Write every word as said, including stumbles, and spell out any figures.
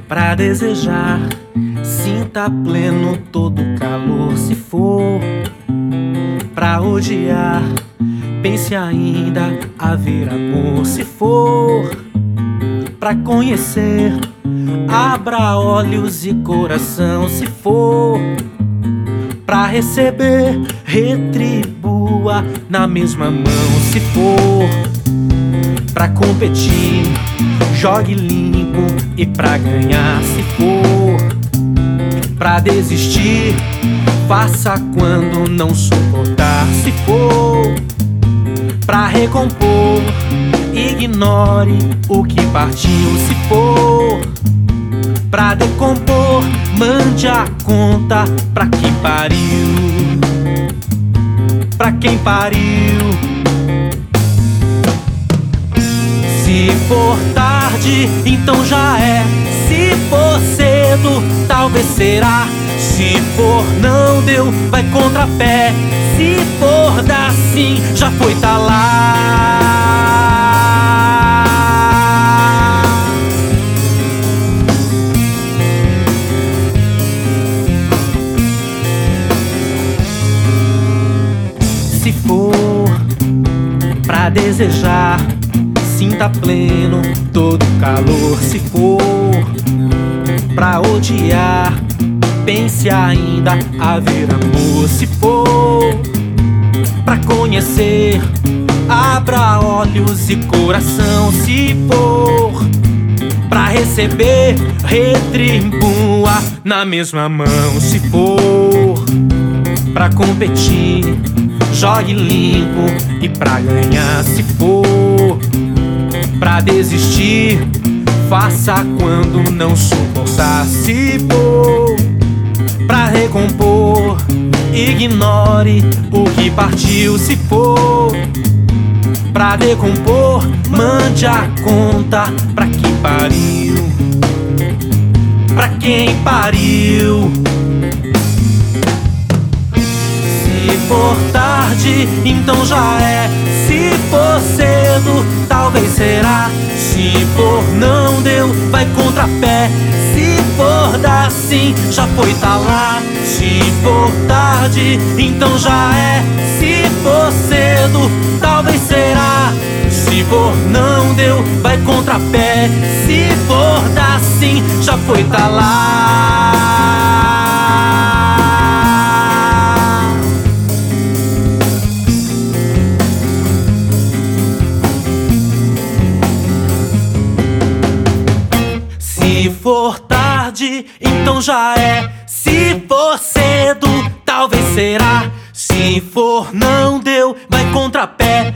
pra desejar, sinta pleno todo o calor. Se for pra odiar, pense ainda haver amor. Se for pra conhecer, abra olhos e coração. Se for pra receber, retribua na mesma mão. Se for pra competir, jogue limpo e pra ganhar. Se for pra desistir, faça quando não suportar. Se for pra recompor, ignore o que partiu. Se for pra decompor, mande a conta pra quem pariu. Pra quem pariu. Se for tarde, então já é. Se for cedo, talvez será. Se for não deu, vai contra pé. Se for dar sim, já foi, tá lá. Se for pra desejar, sinta pleno todo o calor. Se for pra odiar, pense ainda haver amor. Se for pra conhecer, abra olhos e coração. Se for pra receber, retribua na mesma mão. Se for pra competir, jogue limpo e pra ganhar. Se for pra desistir, faça quando não suportar. Se for pra recompor, ignore o que partiu. Se for pra decompor, mande a conta pra quem pariu. Pra quem pariu. Se for tarde, então já é. Se for cedo, talvez será. Se for não deu, vai contra pé. Se for dar sim, já foi, tá lá. Se for tarde, então já é. Se for cedo, talvez será. Se for não deu, vai contra pé. Se for dar sim, já foi, tá lá. Se for tarde, então já é. Se for cedo, talvez será. Se for não deu, vai contra pé.